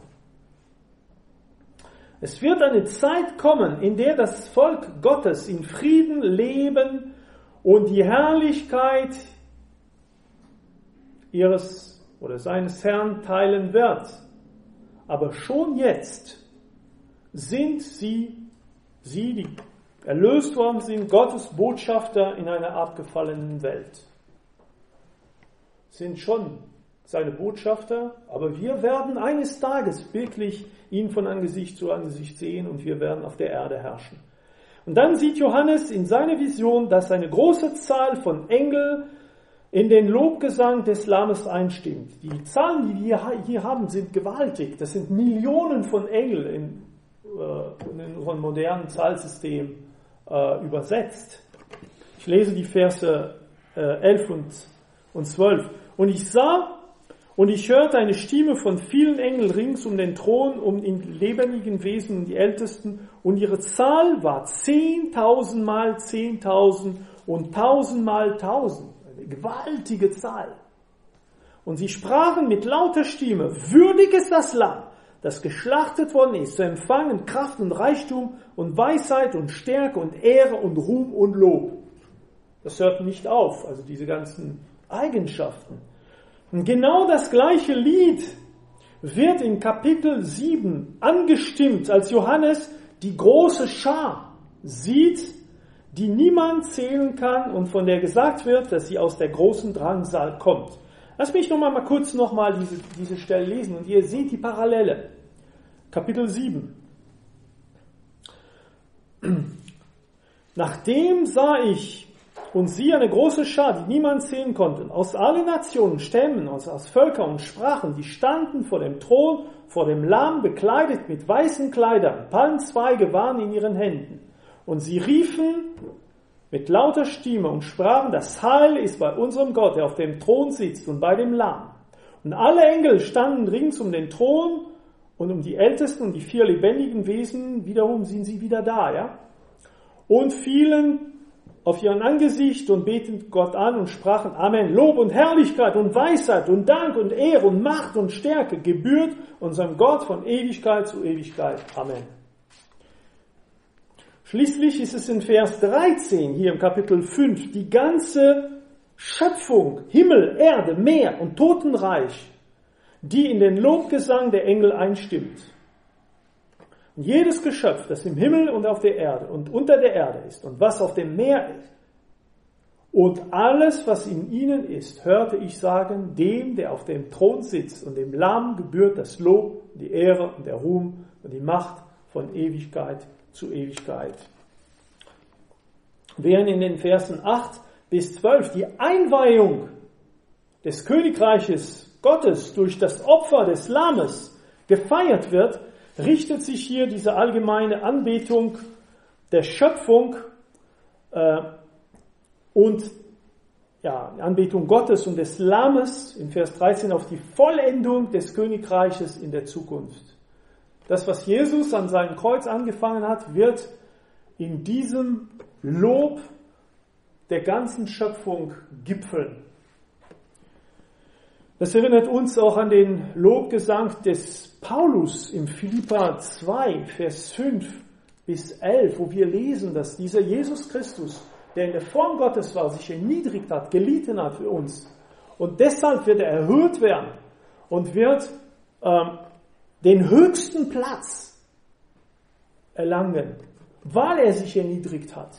Es wird eine Zeit kommen, in der das Volk Gottes in Frieden leben und die Herrlichkeit ihres oder seines Herrn teilen wird. Aber schon jetzt sind sie, sie, die erlöst worden sind, Gottes Botschafter in einer abgefallenen Welt. Sind schon seine Botschafter, aber wir werden eines Tages wirklich ihn von Angesicht zu Angesicht sehen und wir werden auf der Erde herrschen. Und dann sieht Johannes in seiner Vision, dass eine große Zahl von Engeln in den Lobgesang des Lammes einstimmt. Die Zahlen, die wir hier haben, sind gewaltig. Das sind Millionen von Engeln in, äh, in unserem modernen Zahlsystem äh, übersetzt. Ich lese die Verse äh, elf und, und zwölf. Und ich sah und ich hörte eine Stimme von vielen Engeln rings um den Thron, um in lebendigen Wesen und die Ältesten. Und ihre Zahl war zehntausend mal zehntausend und tausend mal tausend. Eine gewaltige Zahl. Und sie sprachen mit lauter Stimme, würdig ist das Lamm, das geschlachtet worden ist, zu empfangen Kraft und Reichtum und Weisheit und Stärke und Ehre und Ruhm und Lob. Das hört nicht auf, also diese ganzen Eigenschaften. Und genau das gleiche Lied wird in Kapitel sieben angestimmt, als Johannes die große Schar sieht, die niemand zählen kann und von der gesagt wird, dass sie aus der großen Drangsal kommt. Lass mich noch mal, mal kurz noch mal diese, diese Stelle lesen und ihr seht die Parallele. Kapitel sieben. Nachdem sah ich Und sie eine große Schar, die niemand sehen konnte, aus allen Nationen, Stämmen, aus, aus Völkern und Sprachen, die standen vor dem Thron, vor dem Lamm, bekleidet mit weißen Kleidern. Palmzweige waren in ihren Händen. Und sie riefen mit lauter Stimme und sprachen, das Heil ist bei unserem Gott, der auf dem Thron sitzt und bei dem Lamm. Und alle Engel standen rings um den Thron und um die Ältesten und die vier lebendigen Wesen, wiederum sind sie wieder da, ja? Und fielen auf ihren Angesicht und beteten Gott an und sprachen, Amen, Lob und Herrlichkeit und Weisheit und Dank und Ehre und Macht und Stärke gebührt unserem Gott von Ewigkeit zu Ewigkeit. Amen. Schließlich ist es in Vers dreizehn, hier im Kapitel fünf, die ganze Schöpfung, Himmel, Erde, Meer und Totenreich, die in den Lobgesang der Engel einstimmt. Und jedes Geschöpf, das im Himmel und auf der Erde und unter der Erde ist und was auf dem Meer ist und alles, was in ihnen ist, hörte ich sagen, dem, der auf dem Thron sitzt und dem Lamm gebührt das Lob, die Ehre und der Ruhm und die Macht von Ewigkeit zu Ewigkeit. Während in den Versen acht bis zwölf die Einweihung des Königreiches Gottes durch das Opfer des Lammes gefeiert wird, richtet sich hier diese allgemeine Anbetung der Schöpfung äh, und ja, Anbetung Gottes und des Lammes in Vers dreizehn auf die Vollendung des Königreiches in der Zukunft. Das, was Jesus an seinem Kreuz angefangen hat, wird in diesem Lob der ganzen Schöpfung gipfeln. Das erinnert uns auch an den Lobgesang des Paulus im Philipper zwei, Vers fünf bis elf, wo wir lesen, dass dieser Jesus Christus, der in der Form Gottes war, sich erniedrigt hat, gelitten hat für uns. Und deshalb wird er erhöht werden und wird ähm, den höchsten Platz erlangen, weil er sich erniedrigt hat.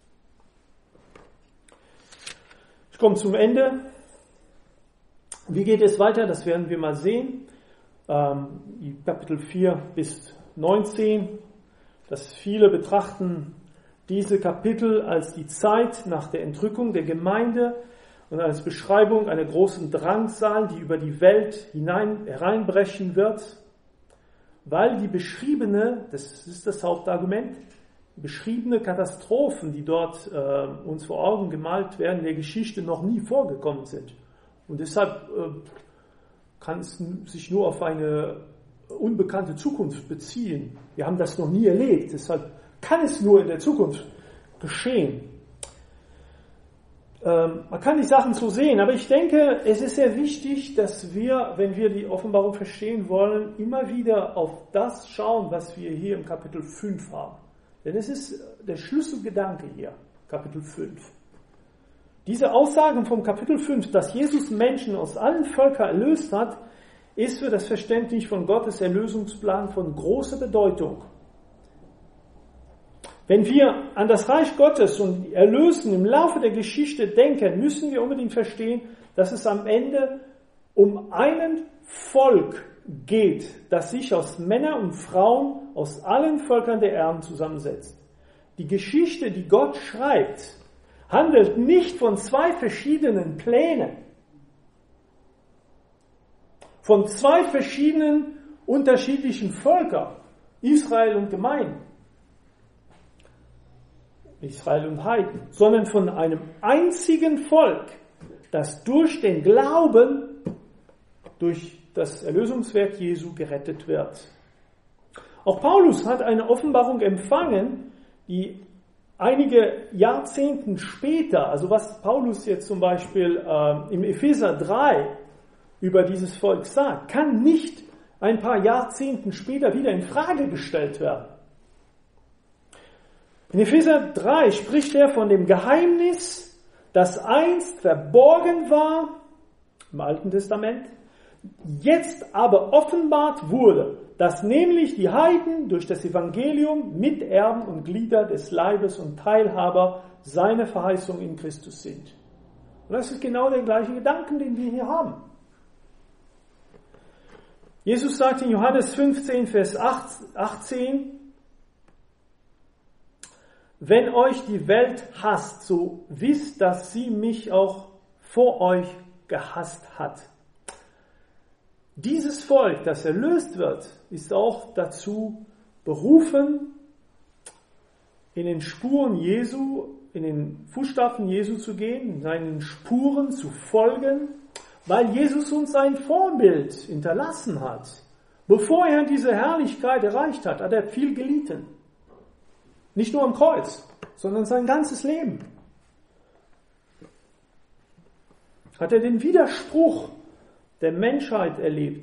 Ich komme zum Ende. Wie geht es weiter? Das werden wir mal sehen. Ähm, Kapitel vier bis neunzehn. Dass viele betrachten diese Kapitel als die Zeit nach der Entrückung der Gemeinde und als Beschreibung einer großen Drangsal, die über die Welt hinein hereinbrechen wird, weil die beschriebene, das ist das Hauptargument, beschriebene Katastrophen, die dort äh, uns vor Augen gemalt werden, in der Geschichte noch nie vorgekommen sind. Und deshalb äh, kann es sich nur auf eine unbekannte Zukunft beziehen. Wir haben das noch nie erlebt, deshalb kann es nur in der Zukunft geschehen. Ähm, man kann die Sachen so sehen, aber ich denke, es ist sehr wichtig, dass wir, wenn wir die Offenbarung verstehen wollen, immer wieder auf das schauen, was wir hier im Kapitel fünf haben. Denn es ist der Schlüsselgedanke hier, Kapitel fünf. Diese Aussagen vom Kapitel fünf, dass Jesus Menschen aus allen Völkern erlöst hat, ist für das Verständnis von Gottes Erlösungsplan von großer Bedeutung. Wenn wir an das Reich Gottes und die Erlösen im Laufe der Geschichte denken, müssen wir unbedingt verstehen, dass es am Ende um einen Volk geht, das sich aus Männern und Frauen aus allen Völkern der Erde zusammensetzt. Die Geschichte, die Gott schreibt, handelt nicht von zwei verschiedenen Plänen, von zwei verschiedenen unterschiedlichen Völkern, Israel und Gemeinden, Israel und Heiden, sondern von einem einzigen Volk, das durch den Glauben, durch das Erlösungswerk Jesu gerettet wird. Auch Paulus hat eine Offenbarung empfangen, die einige Jahrzehnte später, also was Paulus jetzt zum Beispiel äh, im Epheser drei über dieses Volk sagt, kann nicht ein paar Jahrzehnte später wieder in Frage gestellt werden. In Epheser drei spricht er von dem Geheimnis, das einst verborgen war im Alten Testament, jetzt aber offenbart wurde, dass nämlich die Heiden durch das Evangelium Miterben und Glieder des Leibes und Teilhaber seiner Verheißung in Christus sind. Und das ist genau der gleiche Gedanke, den wir hier haben. Jesus sagt in Johannes fünfzehn, Vers achtzehn, wenn euch die Welt hasst, so wisst, dass sie mich auch vor euch gehasst hat. Dieses Volk, das erlöst wird, ist auch dazu berufen, in den Spuren Jesu, in den Fußstapfen Jesu zu gehen, in seinen Spuren zu folgen, weil Jesus uns ein Vorbild hinterlassen hat. Bevor er diese Herrlichkeit erreicht hat, hat er viel gelitten. Nicht nur am Kreuz, sondern sein ganzes Leben. Hat er den Widerspruch der Menschheit erlebt.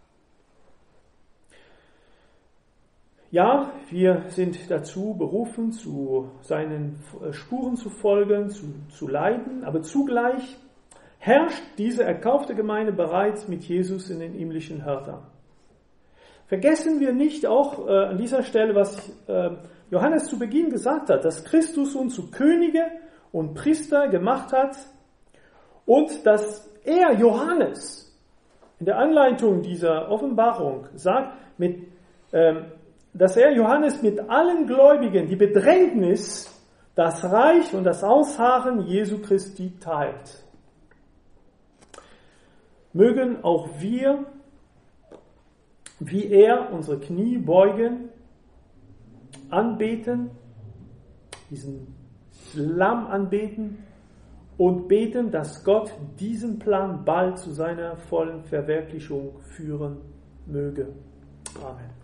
Ja, wir sind dazu berufen, zu seinen Spuren zu folgen, zu, zu leiden, aber zugleich herrscht diese erkaufte Gemeinde bereits mit Jesus in den himmlischen Hörtern. Vergessen wir nicht auch äh, an dieser Stelle, was äh, Johannes zu Beginn gesagt hat, dass Christus uns zu Könige und Priester gemacht hat und dass er, Johannes, in der Anleitung dieser Offenbarung sagt, mit, ähm, dass er, Johannes, mit allen Gläubigen die Bedrängnis, das Reich und das Ausharren Jesu Christi teilt. Mögen auch wir, wie er, unsere Knie beugen, anbeten, diesen Lamm anbeten und beten, dass Gott diesen Plan bald zu seiner vollen Verwirklichung führen möge. Amen.